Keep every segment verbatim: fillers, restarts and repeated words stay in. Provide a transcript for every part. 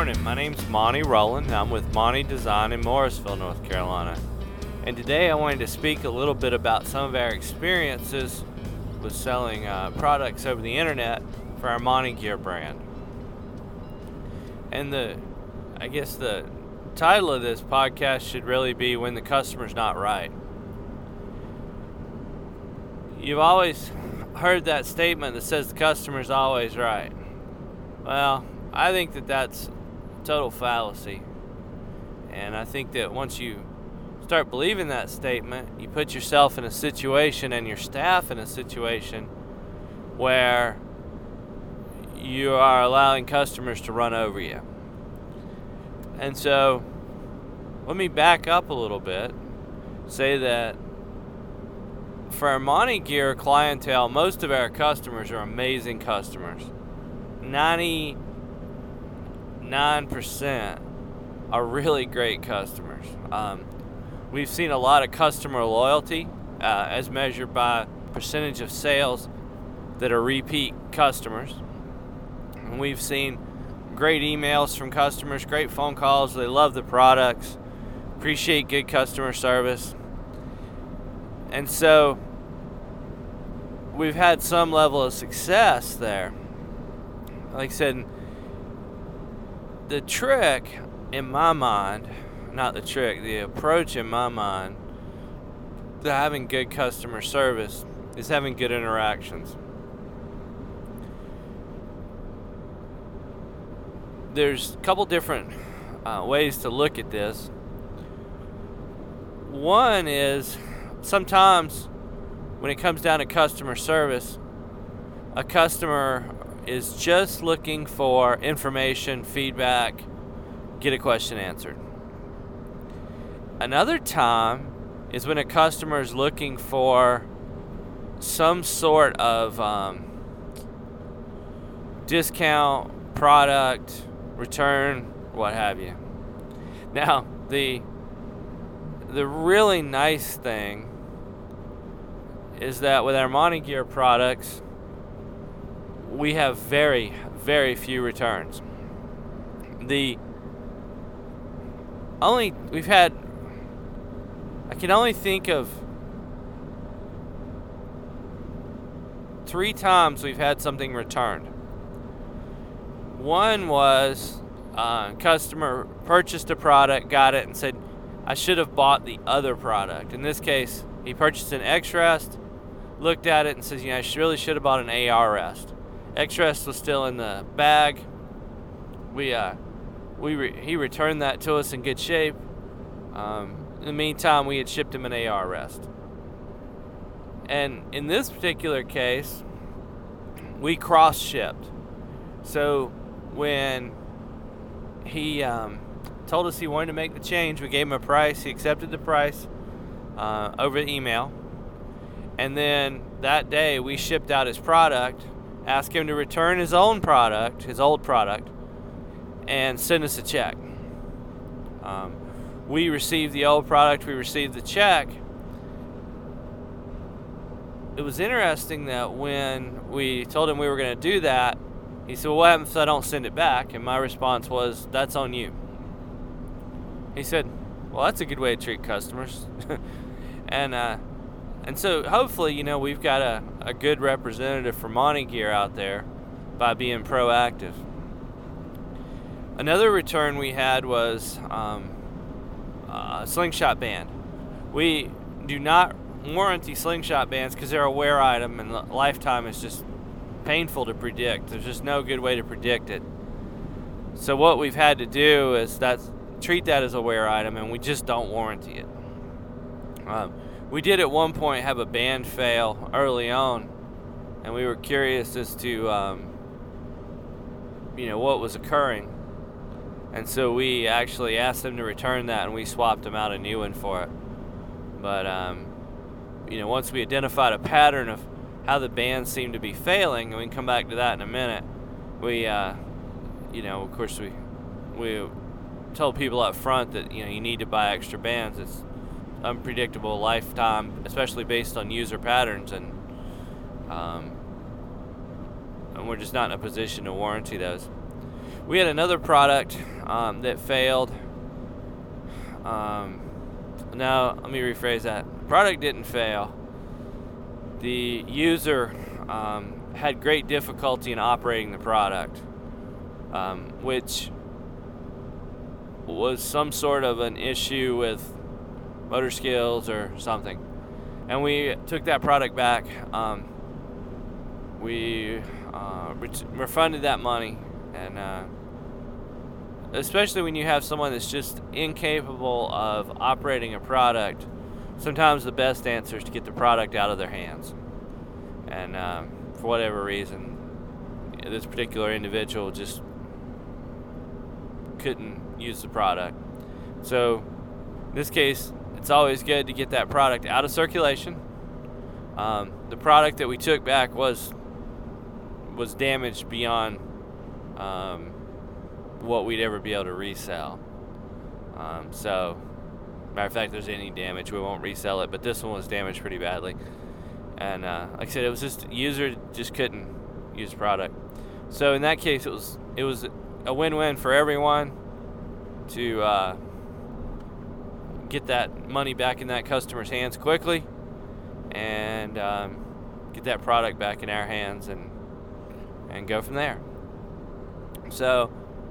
morning. My name's Monty Rowland. I'm with Monty Design in Morrisville, North Carolina. And today I wanted to speak a little bit about some of our experiences with selling uh, products over the internet for our Monty Gear brand. And the, I guess the title of this podcast should really be When the Customer's Not Right. You've always heard that statement that says the customer's always right. Well, I think that that's total fallacy. And I think that once you start believing that statement, you put yourself in a situation and your staff in a situation where you are allowing customers to run over you. And so, let me back up a little bit. Say that for our Monty Gear clientele, most of our customers are amazing customers. ninety-nine percent are really great customers. Um, we've seen a lot of customer loyalty uh, as measured by percentage of sales that are repeat customers. And we've seen great emails from customers, great phone calls. They love the products, appreciate good customer service. And so we've had some level of success there. Like I said, the trick in my mind, not the trick, the approach in my mind to having good customer service is having good interactions. There's a couple different uh, ways to look at this. One is sometimes when it comes down to customer service, a customer is just looking for information, feedback, get a question answered. Another time is when a customer is looking for some sort of um, discount, product, return, what have you. Now, the the really nice thing is that with our Monty Gear products, we have very, very few returns. The only, we've had, I can only think of three times we've had something returned. One was uh, customer purchased a product, got it, and said, I should have bought the other product. In this case, he purchased an X-Rest, looked at it, and says, you know, I should, really should have bought an A R Rest. X-Rest was still in the bag. We, uh, we re- he returned that to us in good shape. Um, in the meantime, we had shipped him an A R Rest. And in this particular case, we cross-shipped. So when he um, told us he wanted to make the change, we gave him a price. He accepted the price uh, over email. And then that day, we shipped out his product, asked him to return his own product, his old product, and send us a check. Um, we received the old product, we received the check. It was interesting that when we told him we were going to do that, he said, well, what happens if I don't send it back? And my response was, that's on you. He said, well, that's a good way to treat customers. and uh, and so hopefully, you know, we've got a, a good representative for Monty Gear out there by being proactive. Another return we had was um, a slingshot band. We do not warranty slingshot bands because they're a wear item and the lifetime is just painful to predict. There's just no good way to predict it. So what we've had to do is that treat that as a wear item, and we just don't warranty it. Um, we did at one point have a band fail early on, and we were curious as to um, you know what was occurring, and so we actually asked them to return that, and we swapped them out a new one for it. But um, you know once we identified a pattern of how the band seemed to be failing, and we can come back to that in a minute, we, uh, you know, of course we we told people up front that, you know, you need to buy extra bands. It's unpredictable lifetime, especially based on user patterns, and um, and we're just not in a position to warranty those. We had another product um, that failed. Um, no, let me rephrase that. The product didn't fail. The user um, had great difficulty in operating the product, um, which was some sort of an issue with motor skills or something. And we took that product back. Um, we uh, ret- refunded that money, and uh, especially when you have someone that's just incapable of operating a product, sometimes the best answer is to get the product out of their hands. And um, for whatever reason, this particular individual just couldn't use the product. So in this case, it's always good to get that product out of circulation. Um, the product that we took back was was damaged beyond um, what we'd ever be able to resell. Um, so, matter of fact, if there's any damage, we won't resell it. But this one was damaged pretty badly. And uh, like I said, it was just user just couldn't use the product. So in that case, it was it was a win-win for everyone to uh, get that money back in that customer's hands quickly, and um, get that product back in our hands, and and go from there. So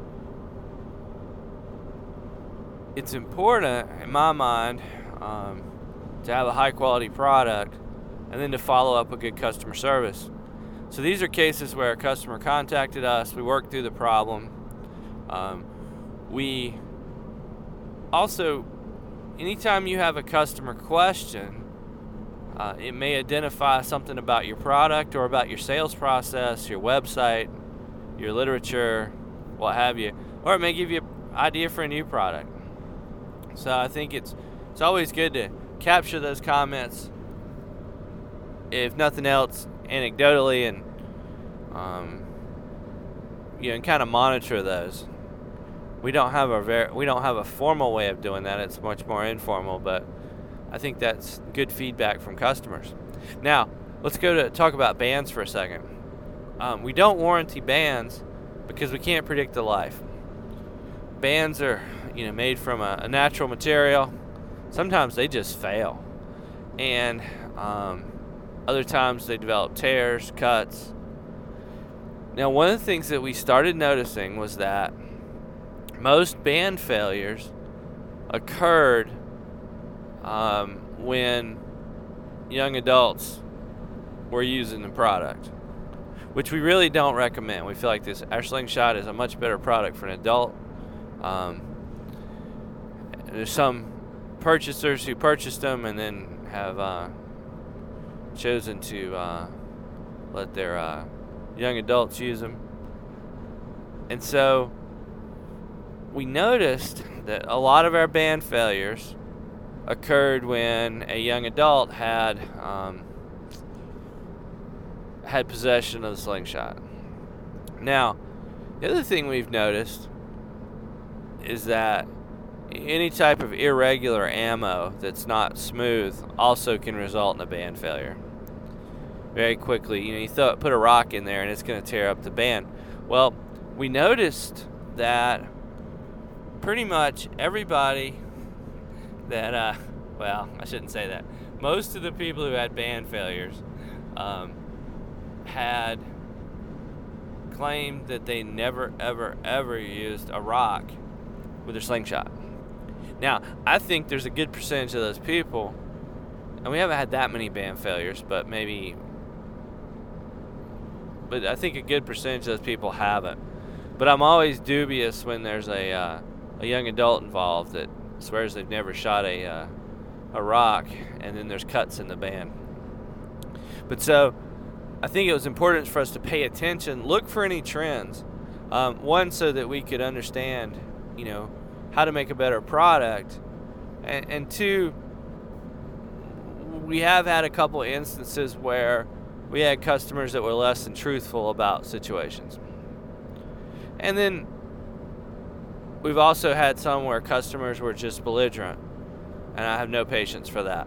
it's important, in my mind, um, to have a high-quality product, and then to follow up with good customer service. So these are cases where a customer contacted us, we worked through the problem. Um, we also, anytime you have a customer question, uh, it may identify something about your product or about your sales process, your website, your literature, what have you, or it may give you an idea for a new product. So I think it's it's always good to capture those comments, if nothing else, anecdotally, and um, you know, and kind of monitor those. We don't have a very we don't have a formal way of doing that. It's much more informal, but I think that's good feedback from customers. Now, let's go to talk about bands for a second. Um, we don't warranty bands because we can't predict the life. Bands are, you know, made from a, a natural material. Sometimes they just fail, and um, other times they develop tears, cuts. Now, one of the things that we started noticing was that most band failures occurred um, when young adults were using the product, which we really don't recommend. We feel like this our Slingshot is a much better product for an adult. Um, there's some purchasers who purchased them and then have uh, chosen to uh, let their uh, young adults use them. And so we noticed that a lot of our band failures occurred when a young adult had um, had possession of the Slingshot. Now, the other thing we've noticed is that any type of irregular ammo that's not smooth also can result in a band failure very quickly. You know, you throw, put a rock in there and it's going to tear up the band. Well, we noticed that pretty much everybody that, uh, well, I shouldn't say that. Most of the people who had band failures um, had claimed that they never, ever, ever used a rock with their Slingshot. Now, I think there's a good percentage of those people, and we haven't had that many band failures, but maybe, but I think a good percentage of those people haven't. But I'm always dubious when there's a uh, a young adult involved that swears they've never shot a uh, a rock, and then there's cuts in the band. But so, I think it was important for us to pay attention, look for any trends. Um, one, so that we could understand, you know, how to make a better product, and, and two, we have had a couple of instances where we had customers that were less than truthful about situations. And then we've also had some where customers were just belligerent, and I have no patience for that,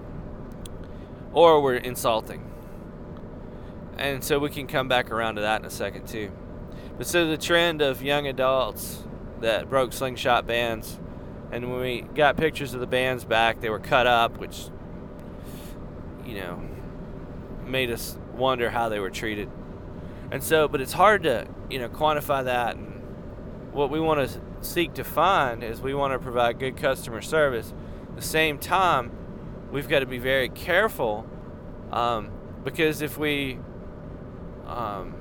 or were insulting. And so we can come back around to that in a second too. But so the trend of young adults that broke slingshot bands, and when we got pictures of the bands back, they were cut up, which, you know, made us wonder how they were treated. And so, but it's hard to, you know, quantify that. And what we want to seek to find is we want to provide good customer service. At the same time, we've got to be very careful, um, because if we um,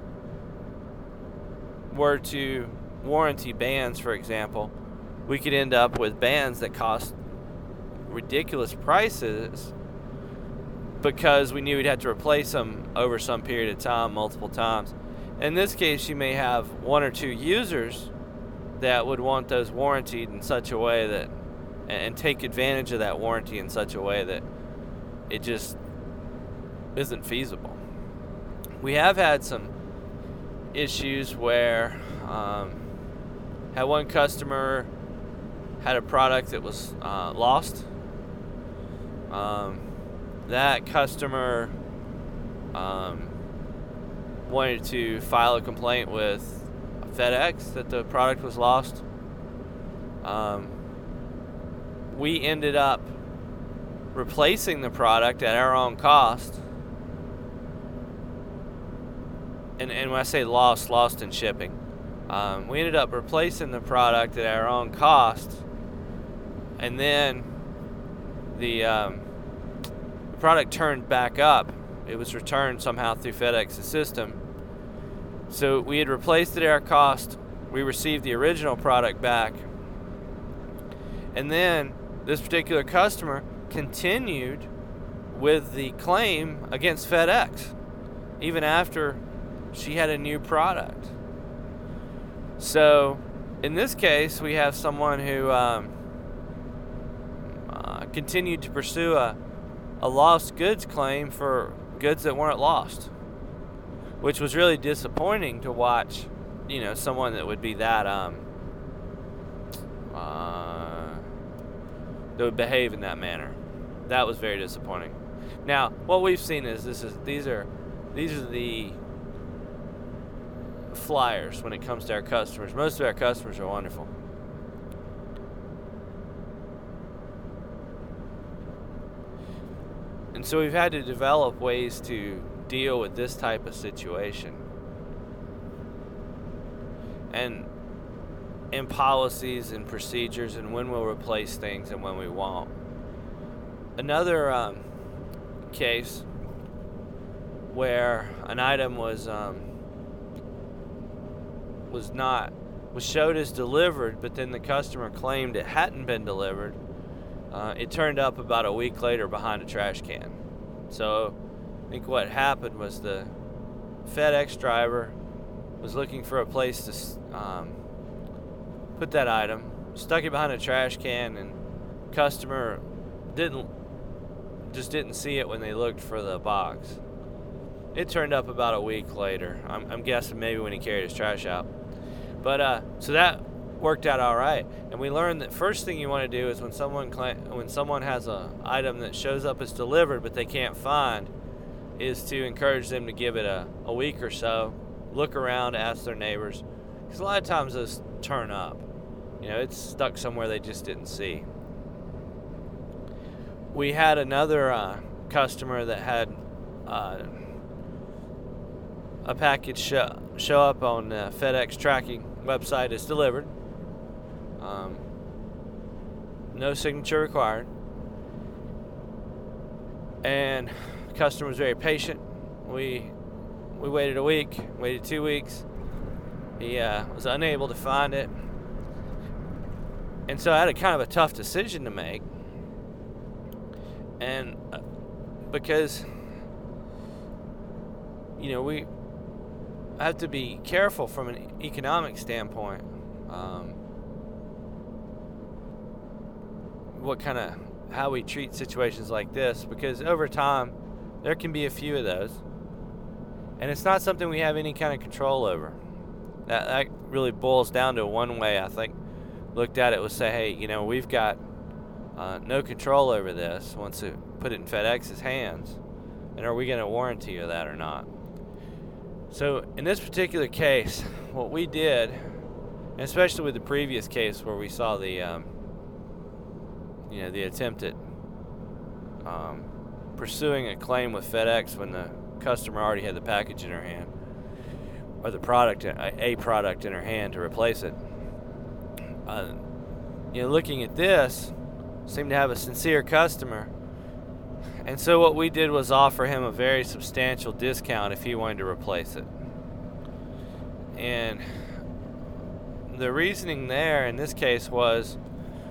were to warranty bands, for example, we could end up with bands that cost ridiculous prices because we knew we'd have to replace them over some period of time, multiple times. In this case, you may have one or two users that would want those warranted in such a way that, and take advantage of that warranty in such a way that it just isn't feasible. We have had some issues where um, had one customer had a product that was uh, lost. Um, that customer um, wanted to file a complaint with FedEx that the product was lost. Um, we ended up replacing the product at our own cost. And, and when I say lost, lost in shipping. Um, we ended up replacing the product at our own cost. And then the, um, the product turned back up. It was returned somehow through FedEx's system. So we had replaced it at our cost. We received the original product back. And then this particular customer continued with the claim against FedEx, even after she had a new product. So in this case, we have someone who um, uh, continued to pursue a, a lost goods claim for goods that weren't lost, which was really disappointing to watch. You know, someone that would be that um, uh, that would behave in that manner. That was very disappointing. Now, what we've seen is this is these are these are the flyers when it comes to our customers. Most of our customers are wonderful. And so we've had to develop ways to deal with this type of situation. And in policies and procedures and when we'll replace things and when we won't. Another um, case where an item was um, was not was showed as delivered, but then the customer claimed it hadn't been delivered. Uh, it turned up about a week later behind a trash can. So I think what happened was the FedEx driver was looking for a place to um, put that item, stuck it behind a trash can, and customer didn't just didn't see it when they looked for the box. It turned up about a week later. I'm, I'm guessing maybe when he carried his trash out. But uh, so that worked out all right. And we learned that first thing you want to do is when someone cl- when someone has a item that shows up as delivered but they can't find, is to encourage them to give it a, a week or so, look around, ask their neighbors, because a lot of times those turn up. You know, it's stuck somewhere they just didn't see. We had another uh, customer that had uh, a package show, show up on the FedEx tracking website as delivered. Um, no signature required. And the customer was very patient. We we waited a week, waited two weeks. He uh, was unable to find it. And so I had a kind of a tough decision to make. And uh, because, you know, we have to be careful from an economic standpoint. Um, what kind of, how we treat situations like this, because over time, there can be a few of those. And it's not something we have any kind of control over. That, that really boils down to one way, I think, looked at it was say, hey, you know, we've got uh, no control over this once we put it in FedEx's hands. And are we going to warranty you that or not? So in this particular case, what we did, and especially with the previous case where we saw the, um, you know, the attempt at um, pursuing a claim with FedEx when the customer already had the package in her hand, or the product, a product in her hand to replace it. Uh, you know, looking at this, seemed to have a sincere customer. And so what we did was offer him a very substantial discount if he wanted to replace it. And the reasoning there in this case was,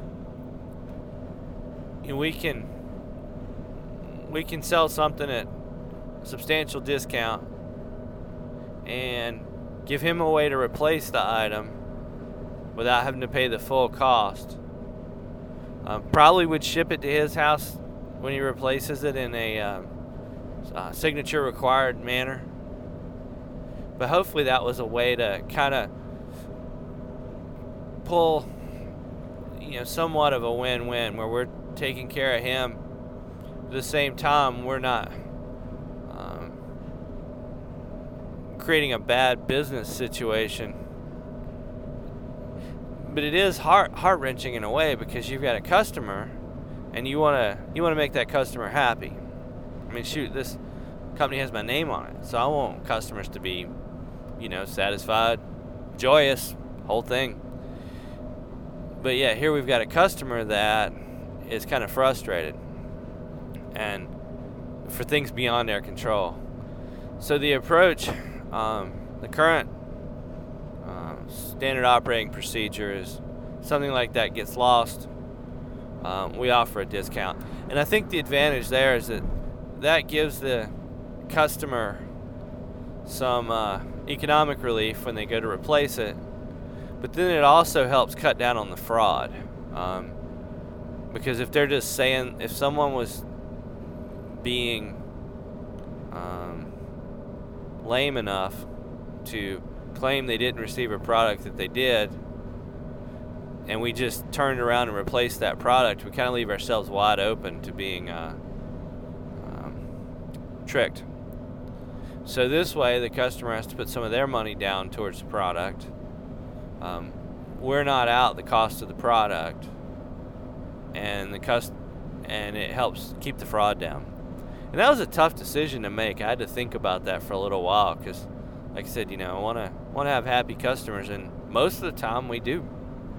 you know, we can we can sell something at a substantial discount and give him a way to replace the item without having to pay the full cost. Uh, probably would ship it to his house when he replaces it in a uh, uh, signature required manner. But hopefully that was a way to kind of pull, you know, somewhat of a win-win where we're taking care of him. At the same time, we're not um, creating a bad business situation. But it is heart heart-wrenching in a way because you've got a customer and you want to you want to make that customer happy. I mean, shoot, this company has my name on it, so I want customers to be, you know, satisfied, joyous, whole thing. But yeah, here we've got a customer that is kind of frustrated and for things beyond their control. So the approach, um, the current um, standard operating procedure is something like that gets lost, um, we offer a discount. And I think the advantage there is that that gives the customer some uh, economic relief when they go to replace it, but then it also helps cut down on the fraud. Um, because if they're just saying, if someone was being um, lame enough to claim they didn't receive a product that they did, and we just turned around and replaced that product, we kind of leave ourselves wide open to being uh, um, tricked. So this way, the customer has to put some of their money down towards the product. Um, we're not out the cost of the product, and the cust- and it helps keep the fraud down. And that was a tough decision to make. I had to think about that for a little while because, like I said, you know, I want to want to have happy customers, and most of the time we do.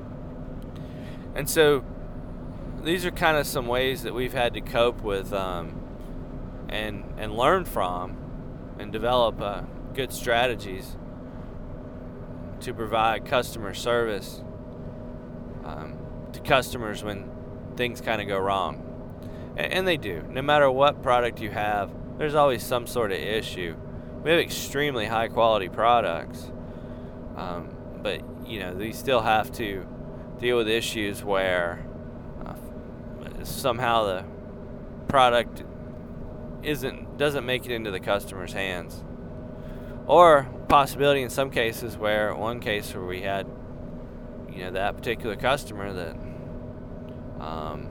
And so these are kind of some ways that we've had to cope with um, and and learn from and develop uh, good strategies to provide customer service um, to customers when things kind of go wrong. And, and they do. No matter what product you have, there's always some sort of issue. We have extremely high quality products, um, but you know, we still have to deal with issues where uh, somehow the product isn't doesn't make it into the customer's hands, or possibility in some cases where one case where we had, you know, that particular customer that um,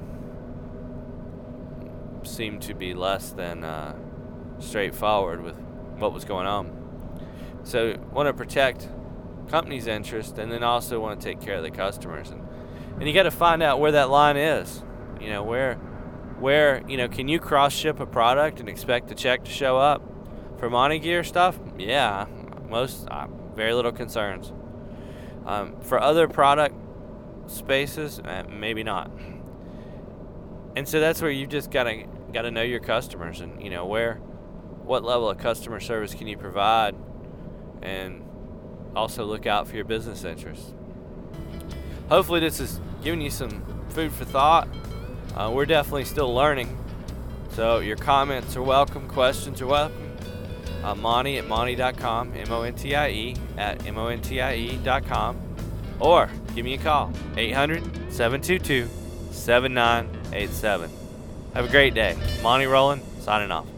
seemed to be less than uh, straightforward with what was going on. So want to protect company's interest and then also want to take care of the customers, and and you got to find out where that line is. You know, where where you know, can you cross ship a product and expect the check to show up? For Monty Gear stuff, yeah, most uh, very little concerns. Um, for other product spaces, uh, maybe not. And so that's where you just gotta gotta know your customers, and you know, where, what level of customer service can you provide, and also look out for your business interests. Hopefully this is giving you some food for thought. Uh, we're definitely still learning, so your comments are welcome, questions are welcome. Uh, Monty at Monty dot com, M O N T I E at M O N T I E dot com, or give me a call, eight hundred, seven two two, seven nine eight seven. Have a great day. Monty Rowland, signing off.